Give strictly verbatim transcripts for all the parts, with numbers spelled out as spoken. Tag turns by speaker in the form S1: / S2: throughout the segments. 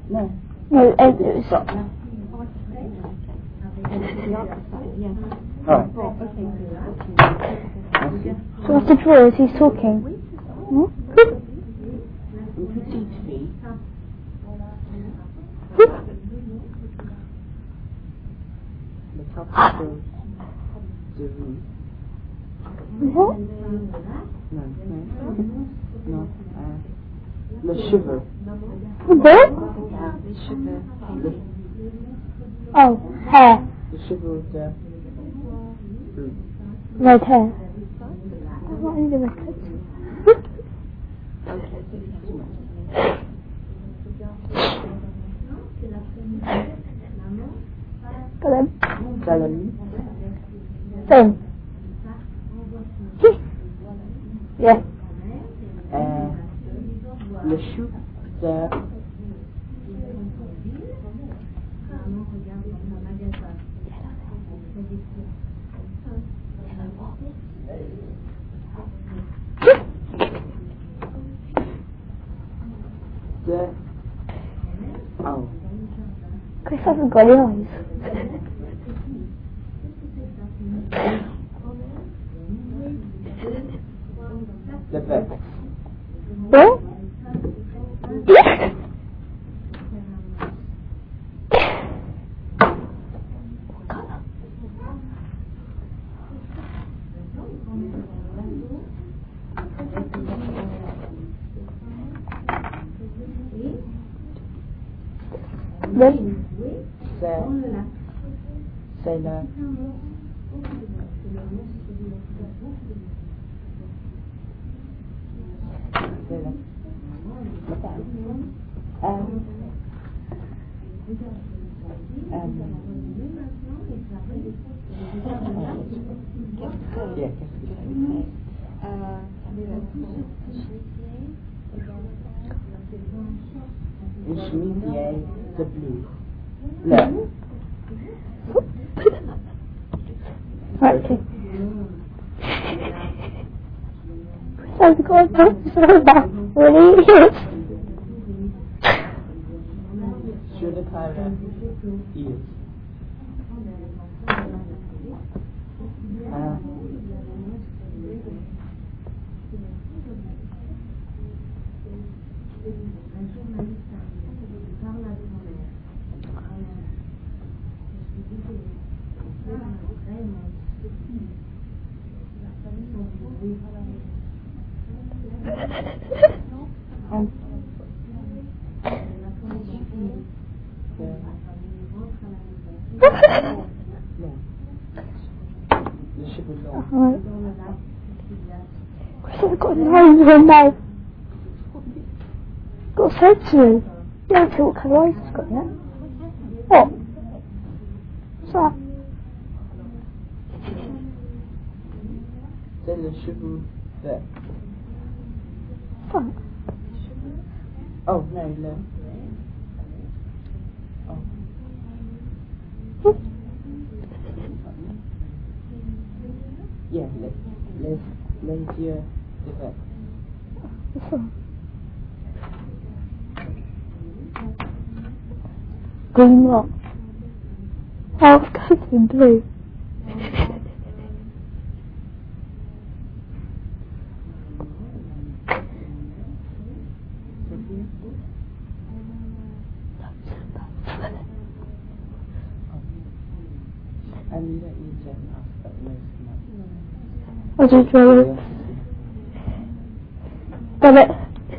S1: No.
S2: No, uh, it was...
S1: Stop. Alright.
S2: So what's the draw? Is he talking? Hmm?
S1: Petite fille. Le top de, de vous.
S2: What?
S1: Non, non. Non. Euh, le cheveu.
S2: What?
S1: Les cheveux. Le,
S2: Oh, hair.
S1: le cheveu de...
S2: Red hair. What are you doing? Got him.
S1: Salami.
S2: Same. Yeah.
S1: Euh, le chou de... de... Oh.
S2: Chris hasn't got any eyes.
S1: Le bec.
S2: What? Then?
S1: C'est... C'est le... C'est le... Euh... Euh... Yeah, qu'est-ce que c'est? Une chemise vieille de bleu. Bleu.
S2: Right, okay. Chris hasn't got a eyes so bad. Really?
S1: Sur le carré. Ears. Ah. Um. Non. Le cheveu blanc.
S2: Right. Chris hasn't got any eyes in her mouth. Got a sense to him. You don't see what kind of eyes he's got yet. What? What's that?
S1: C'est le cheveu vert.
S2: Fuck.
S1: Oh, no, le... Oh.
S2: Hmm?
S1: Yeah, les, les, les yeux de vert.
S2: What's that? Green rock. Oh, it's covered in blue.
S1: Anita Eaton asked most
S2: I just draw it. Got it.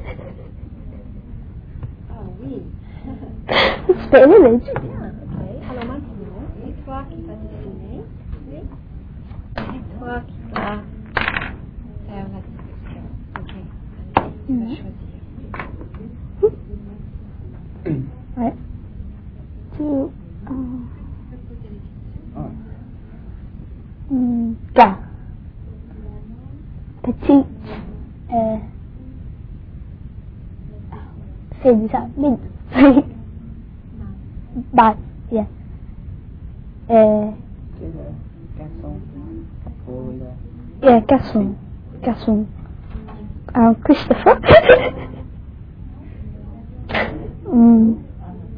S3: Ah oui.
S2: Spit an image.
S3: Ok. Alors maintenant, c'est toi qui vas dessiner. Oui. C'est toi qui vas faire la description. Ok. Allez, tu vas choisir.
S2: Right. Two. Um,
S1: Oh.
S2: mm, gars. Petite. Euh. C'est déjà mid. Bad. Yeah. Euh.
S1: C'est le garçon pour le...
S2: Yeah, garçon. Garçon. Um, Christopher. mm.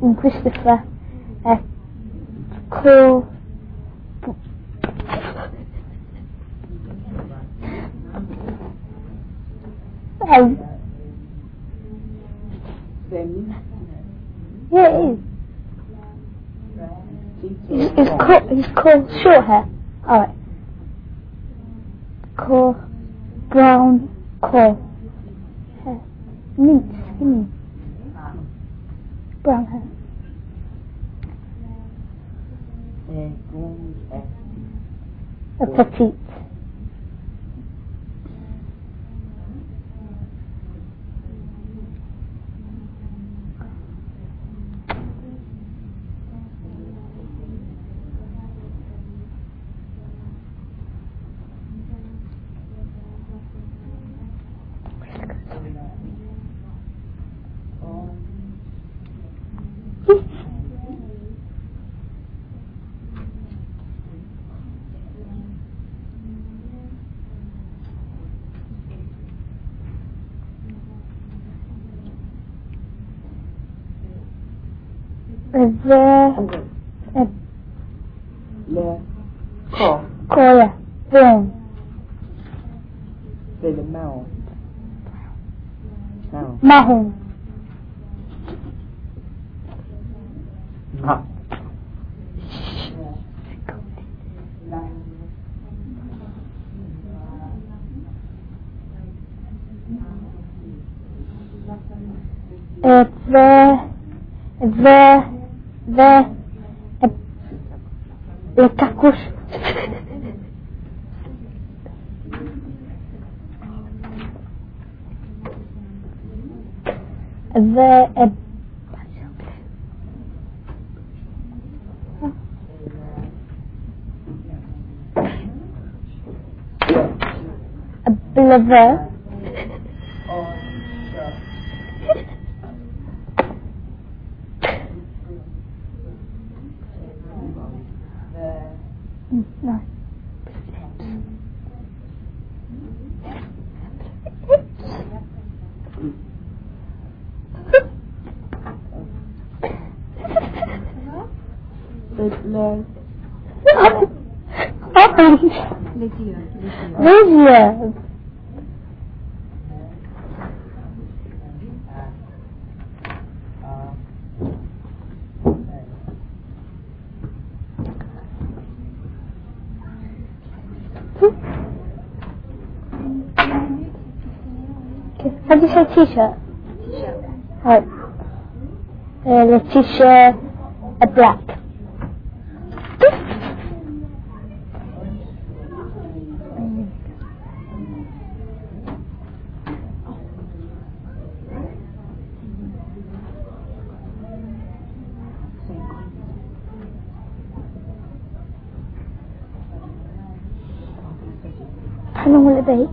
S2: and Christopher. Uh, Cool. Um, yeah, it is. He's, he's called, he's called short hair. Alright. Core, brown, core hair. Mint, skinny. Brown hair. A petite. The uh,
S1: Le corps.
S2: Corps, brown.
S1: C'est le marron. Marron.
S2: Marron.
S1: Ah.
S2: Uh, the the the uh, le cacouche. The uh, a believer. Mm, no.
S1: C'est le...
S2: Orange.
S3: Les yeux, les yeux.
S2: Les yeux. How do you say t-shirt?
S3: T-shirt.
S2: Right. Uh, the t-shirt, a black. How long will it be?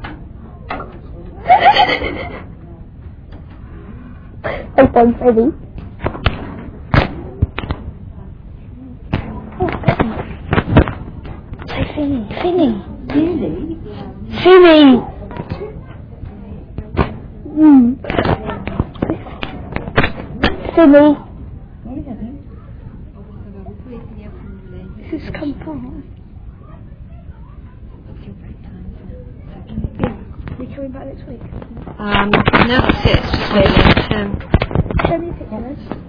S2: Open, ready. Say Finny, Finny.
S1: Really?
S2: Finny. Mm. Finny.
S3: Vous pouvez finir comme vous voulez.
S2: This is compound. Yeah. We coming back next week?
S3: Um, no, that's it. It's just waiting. Um,
S2: Show me a picture.